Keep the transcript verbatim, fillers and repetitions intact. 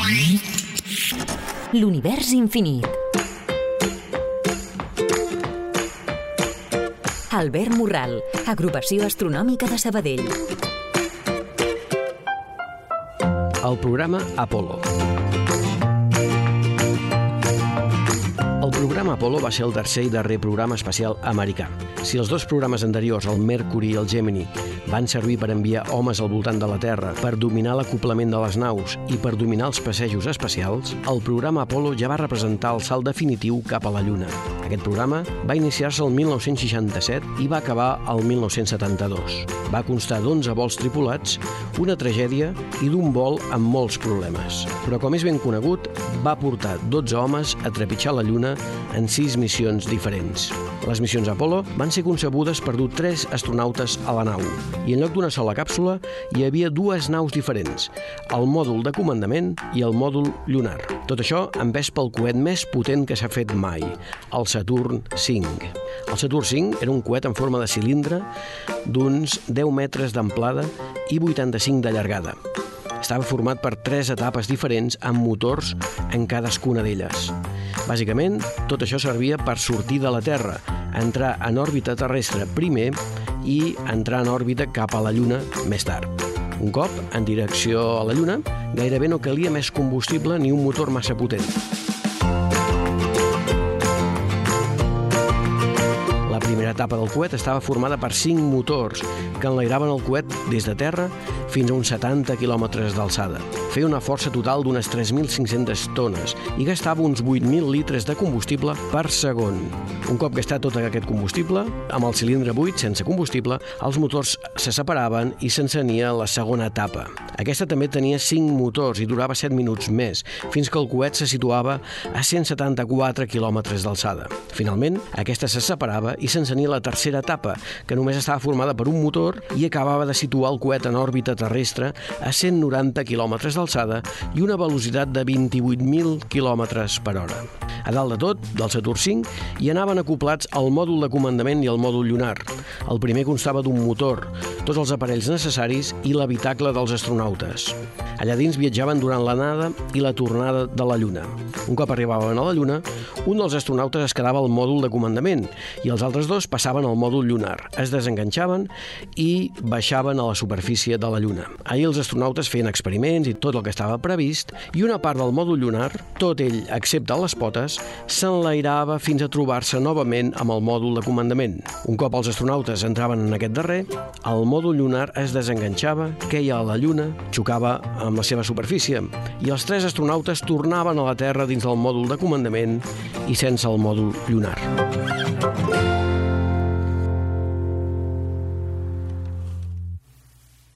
L'univers infinit. Albert Morral, Agrupació Astronòmica de Sabadell. El programa Apolo. El programa Apolo va ser el tercer i darrer programa espacial americà. Si els dos programes anteriors, el Mercury i el Gemini, van servir per enviar homes al voltant de la Terra, per dominar l'acoplament de les naus i per dominar els passejos espacials, el programa Apolo ja va representar el salt definitiu cap a la Lluna. Aquest programa va iniciar-se el mil nou-cents seixanta-set i va acabar el mil nou-cents setanta-dos. Va constar d'onze vols tripulats, una tragèdia i d'un vol amb molts problemes. Però, com és ben conegut, va portar dotze homes a trepitjar la Lluna en sis missions diferents. Les missions Apolo van ser concebudes per dur tres astronautes a la nau, i en lloc d'una sola càpsula hi havia dues naus diferents, el mòdul de comandament i el mòdul lunar. Tot això envers pel coet més potent que s'ha fet mai, el Saturn cinc. El Saturn cinc era un coet en forma de cilindre d'uns deu metres d'amplada i vuitanta-cinc de llargada. Estava format per tres etapes diferents amb motors en cadascuna d'elles. Bàsicament, tot això servia per sortir de la Terra, entrar en òrbita terrestre primer i entrar en òrbita cap a la Lluna més tard. Un cop en direcció a la Lluna, gairebé no calia més combustible ni un motor massa potent. La primera etapa del coet estava formada per cinc motors que enlairaven el coet des de terra fins a uns setanta quilòmetres d'alçada. Feia una força total d'unes tres mil cinc-centes tones i gastava uns vuit mil litres de combustible per segon. Un cop gastat tot aquest combustible, amb el cilindre buit, sense combustible, els motors se separaven i s'encenia la segona etapa. Aquesta també tenia cinc motors i durava set minuts més, fins que el coet se situava a cent setanta-quatre quilòmetres d'alçada. Finalment, aquesta se separava i s'encenia la tercera etapa, que només estava formada per un motor i acabava de situar el coet en òrbita terrestre a cent noranta quilòmetres d'alçada i una velocitat de vint-i-vuit mil quilòmetres per hora. A dalt de tot, del Saturn cinc, hi anaven acoplats el mòdul de comandament i el mòdul lunar. El primer constava d'un motor, tots els aparells necessaris i l'habitacle dels astronautes. Allà dins viatjaven durant l'anada i la tornada de la Lluna. Un cop arribaven a la Lluna, un dels astronautes es quedava al mòdul de comandament i els altres dos passaven al mòdul lunar, es desenganxaven i baixaven a la superfície de la Lluna. Ahir els astronautes feien experiments i tot el que estava previst i una part del mòdul lunar, tot ell excepte les potes, s'enlairava fins a trobar-se novament amb el mòdul de comandament. Un cop els astronautes entraven en aquest darrer, el mòdul lunar es desenganxava, queia a la Lluna, xocava amb la seva superfície i els tres astronautes tornaven a la Terra dins del mòdul de comandament i sense el mòdul lunar.